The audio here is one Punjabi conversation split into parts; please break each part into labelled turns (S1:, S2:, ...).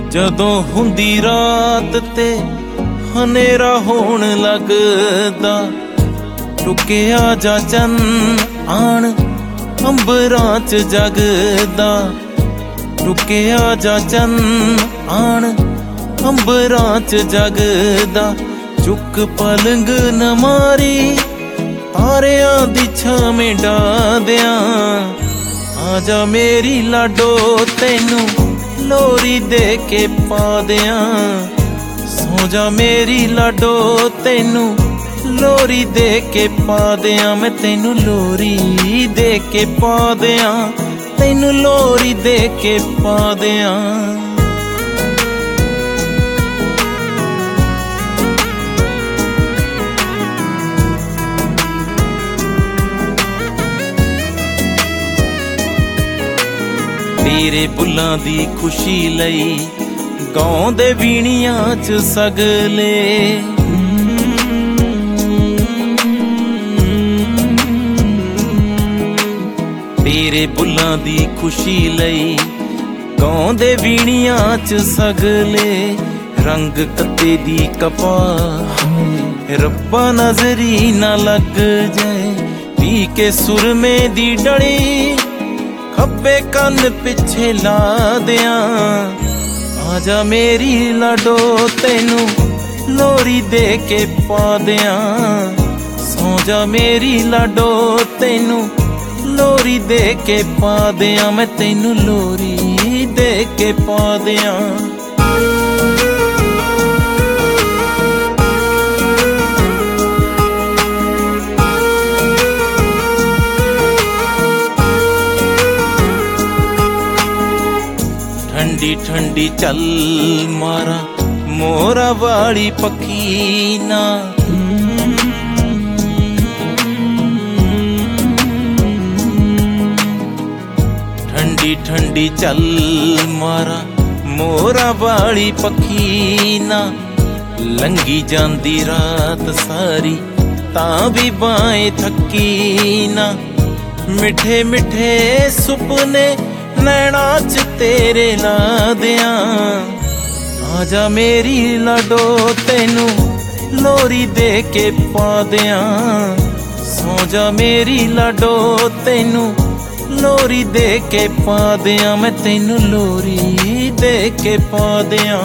S1: ਜਦੋਂ ਹੁੰਦੀ ਰਾਤ ਤੇ ਹਨੇਰਾ ਹੋਣ ਲੱਗਦਾ, ਟੁਕਿਆ ਜਾ ਚੰਨ ਆਣ ਅੰਬਰਾਂ 'ਚ ਜਗਦਾ, ਟੁਕਿਆ ਜਾ ਚੰਨ ਆਣ ਅੰਬਰਾਂ 'ਚ ਜਗਦਾ। ਚੁੱਕ ਪਲੰਗ ਨਾ ਮਾਰੀ ਤਾਰਿਆਂ ਦੀ ਛਾਵੇਂ ਡਾਹਦਿਆਂ, ਆ ਜਾ ਮੇਰੀ ਲਾਡੋ ਤੈਨੂੰ ਲੋਰੀ ਦੇ ਕੇ ਪਾ ਦਿਆਂ। ਸੌ ਜਾ ਮੇਰੀ ਲਾਡੋ ਤੈਨੂੰ ਲੋਰੀ ਦੇ ਕੇ ਪਾ ਦਿਆਂ, ਮੈਂ ਤੈਨੂੰ ਲੋਰੀ ਦੇ ਕੇ ਪਾ ਦਿਆਂ, ਤੈਨੂੰ ਲੋਰੀ ਦੇ ਕੇ ਪਾ ਦਿਆਂ। ਤੇਰੇ ਬੁੱਲਾਂ ਦੀ ਖੁਸ਼ੀ ਲਈ ਗਾਉਂਦੇ ਵੀਣੀਆਂ 'ਚ ਸਗਲੇ, ਤੇਰੇ ਬੁੱਲਾਂ ਦੀ ਖੁਸ਼ੀ ਲਈ ਗਾਉਂਦੇ ਵੀਣੀਆਂ 'ਚ ਸਗਲੇ। ਰੰਗ ਕੱਤੇ ਦੀ ਕਪਾਹ ਰੱਬਾ ਨਜ਼ਰੀ ਨਾ ਲੱਗ ਜਾਏ, ਪੀ ਕੇ ਸੁਰਮੇ ਦੀ ਡਲੀ ਖੱਬੇ ਕੰਨ ਪਿੱਛੇ ਲਾ ਦਿਆਂ। ਆ ਜਾ ਮੇਰੀ ਲਾਡੋ ਤੈਨੂੰ ਲੋਰੀ ਦੇ ਕੇ ਪਾ ਦਿਆਂ, ਸੌ ਜਾ ਮੇਰੀ ਲਾਡੋ ਤੈਨੂੰ ਲੋਰੀ ਦੇ ਕੇ ਪਾ ਦਿਆਂ, ਮੈਂ ਤੈਨੂੰ ਲੋਰੀ ਦੇ ਕੇ ਪਾ ਦਿਆਂ। ਠੰਡੀ ਠੰਡੀ ਚੱਲ ਮਾਰਾ ਮੋਰਾ ਵਾਲੀ ਪੱਖੀ ਨਾ, ਠੰਡੀ ਠੰਡੀ ਚੱਲ ਮਾਰਾ ਮੋਰਾ ਵਾਲੀ ਪੱਖੀ ਨਾ। ਲੰਘੀ ਜਾਂਦੀ ਰਾਤ ਸਾਰੀ ਤਾਂ ਵੀ ਬਾਏਂ ਥੱਕੀ ਨਾ, ਮਿੱਠੇ ਮਿੱਠੇ ਸੁਪਨੇ ਨੈਣਾਂ 'ਚ ਤੇਰੇ ਲਾ ਦਿਆਂ। ਆ ਜਾ ਮੇਰੀ ਲਾਡੋ ਤੈਨੂੰ ਲੋਰੀ ਦੇ ਕੇ ਪਾ ਦਿਆਂ, ਸੌ ਜਾ ਮੇਰੀ ਲਾਡੋ ਤੈਨੂੰ ਲੋਰੀ ਦੇ ਕੇ ਪਾ ਦਿਆਂ, ਮੈਂ ਤੈਨੂੰ ਲੋਰੀ ਦੇ ਕੇ ਪਾ ਦਿਆਂ।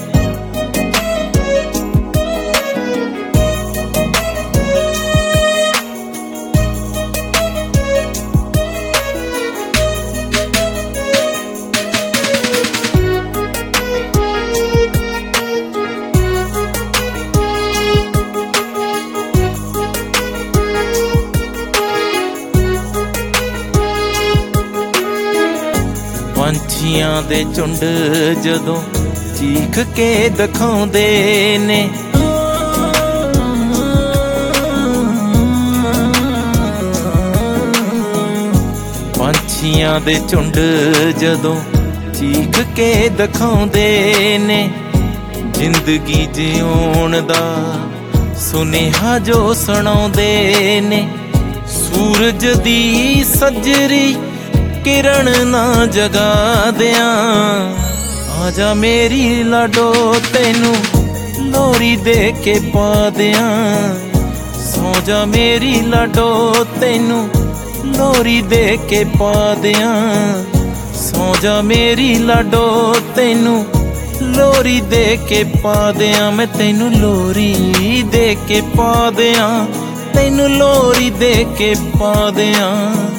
S1: ਪੰਛੀਆਂ ਦੇ ਝੁੰਡ ਜਦੋਂ ਚੀਖ ਕੇ ਦਿਖਾਉਂਦੇ ਨੇ, ਪੰਛੀਆਂ ਦੇ ਝੁੰਡ ਜਦੋਂ ਚੀਖ ਕੇ ਦਿਖਾਉਂਦੇ ਨੇ, ਜ਼ਿੰਦਗੀ ਜਿਉਣ ਦਾ ਸੁਨੇਹਾ ਜੋ ਸੁਣਾਉਂਦੇ ਨੇ। ਸੂਰਜ ਦੀ ਸੱਜਰੀ ਕਿਰਨ ਨਾ ਜਗਾ ਦਿਆਂ, ਆ ਜਾ ਮੇਰੀ ਲਾਡੋ ਤੈਨੂੰ ਲੋਰੀ ਦੇ ਕੇ ਪਾ ਦਿਆਂ, ਸੌ ਜਾ ਮੇਰੀ ਲਾਡੋ ਤੈਨੂੰ ਲੋਰੀ ਦੇ ਕੇ ਪਾ ਦਿਆਂ, ਸੌ ਜਾ ਮੇਰੀ ਲਾਡੋ ਤੈਨੂੰ ਲੋਰੀ ਦੇ ਕੇ ਪਾ ਦਿਆਂ, ਮੈਂ ਤੈਨੂੰ ਲੋਰੀ ਦੇ ਕੇ ਪਾ ਦਿਆਂ, ਤੈਨੂੰ ਲੋਰੀ ਦੇ ਕੇ ਪਾ ਦਿਆਂ।